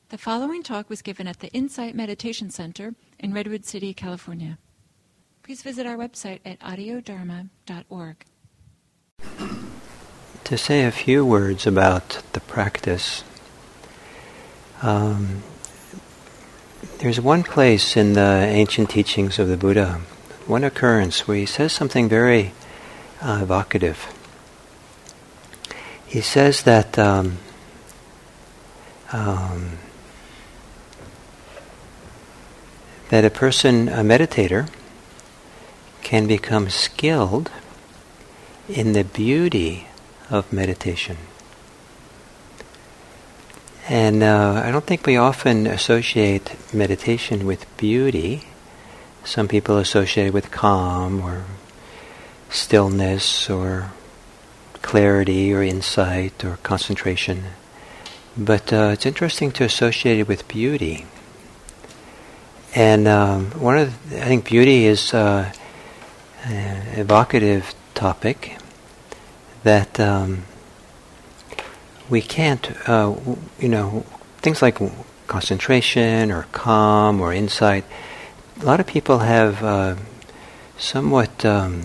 The following talk was given at the Insight Meditation Center in Redwood City, California. Please visit our website at audiodharma.org. To say a few words about the practice, there's one place in the ancient teachings of the Buddha, one occurrence where he says something very evocative. He says that that a person, a meditator, can become skilled in the beauty of meditation. And I don't think we often associate meditation with beauty. Some people associate it with calm or stillness or clarity or insight or concentration. But it's interesting to associate it with beauty. And I think beauty is an evocative topic that we can't, things like concentration or calm or insight. A lot of people have somewhat,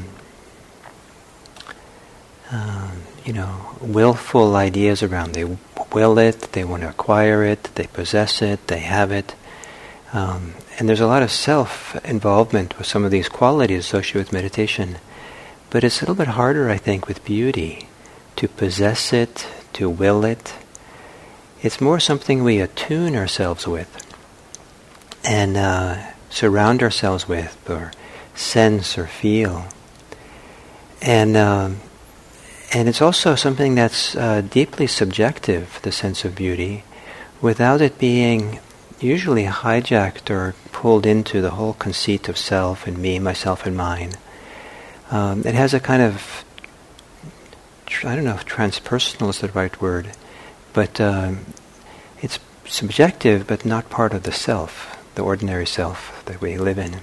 willful ideas around. They will it, they want to acquire it, they possess it, they have it. And there's a lot of self-involvement with some of these qualities associated with meditation. But it's a little bit harder, I think, with beauty, to possess it, to will it. It's more something we attune ourselves with and surround ourselves with, or sense or feel. And it's also something that's deeply subjective, the sense of beauty, without it being usually hijacked or pulled into the whole conceit of self and me, myself and mine. It has a kind of, I don't know if transpersonal is the right word, but it's subjective but not part of the self, the ordinary self that we live in.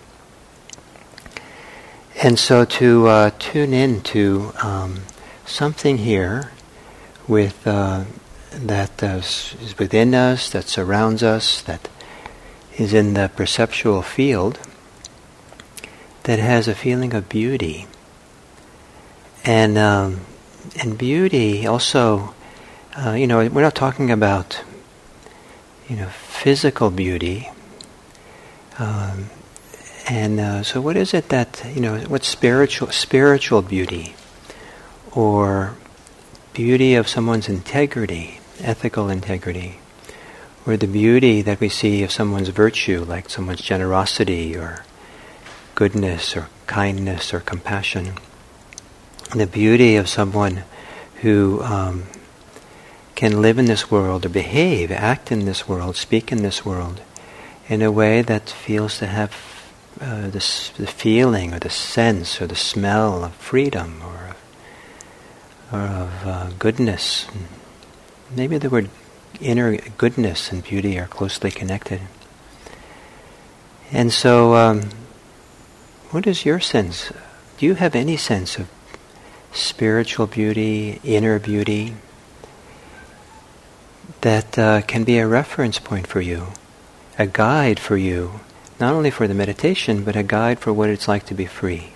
And so to tune in to something here with that is within us, that surrounds us, that is in the perceptual field, that has a feeling of beauty. And beauty also, we're not talking about, physical beauty. So what is it that, what's spiritual beauty? Or beauty of someone's integrity, ethical integrity, or the beauty that we see of someone's virtue, like someone's generosity or goodness or kindness or compassion. The beauty of someone who can live in this world or behave, act in this world, speak in this world in a way that feels to have the feeling or the sense or the smell of freedom or of goodness. Maybe the word inner goodness and beauty are closely connected. And so, what is your sense? Do you have any sense of spiritual beauty, inner beauty, that can be a reference point for you, a guide for you, not only for the meditation, but a guide for what it's like to be free?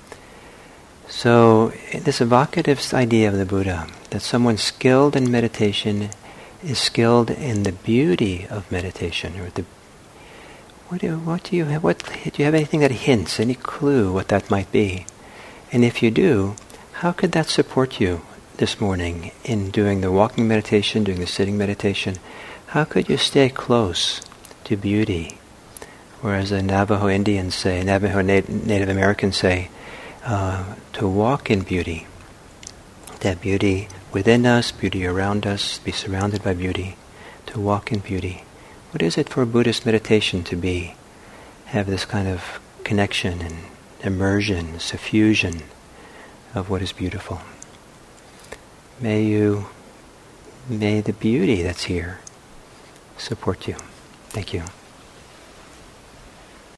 So, this evocative idea of the Buddha, that someone skilled in meditation is skilled in the beauty of meditation, or do you have anything that hints, any clue what that might be? And if you do, how could that support you this morning in doing the walking meditation, doing the sitting meditation? How could you stay close to beauty? Or as the Navajo Indians say, Navajo Native Americans say, to walk in beauty. That beauty within us, beauty around us, be surrounded by beauty, to walk in beauty. What is it for Buddhist meditation to have this kind of connection and immersion, suffusion of what is beautiful? May the beauty that's here support you. Thank you.